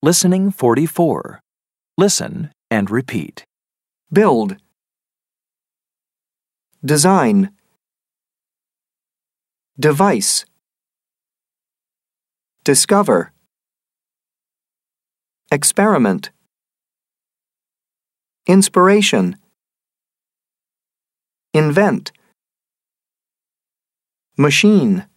Listening 44. Listen and repeat. Build. Design. Device. Discover. Experiment. Inspiration. Invent. Machine.